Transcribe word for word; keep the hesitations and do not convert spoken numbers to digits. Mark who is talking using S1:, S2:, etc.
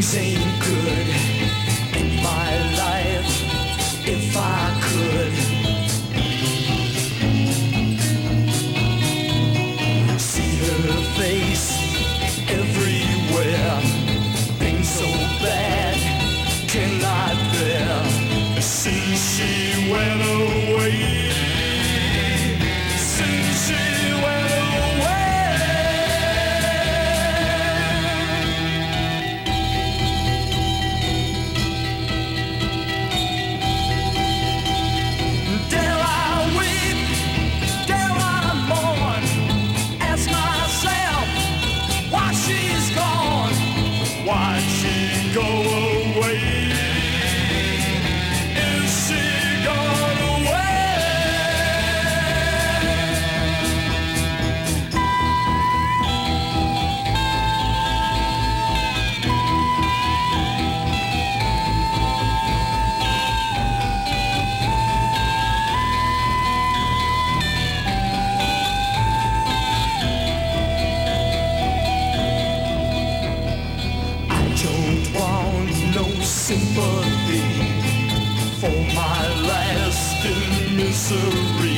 S1: ain't good in my life if I could see her face everywhere. Things so bad cannot bear. Since she went away, since she went away. Dare I weep, dare I mourn, ask myself why she's gone, why'd she go away? Is she gone away? I don't want no sympathy for my lasting misery.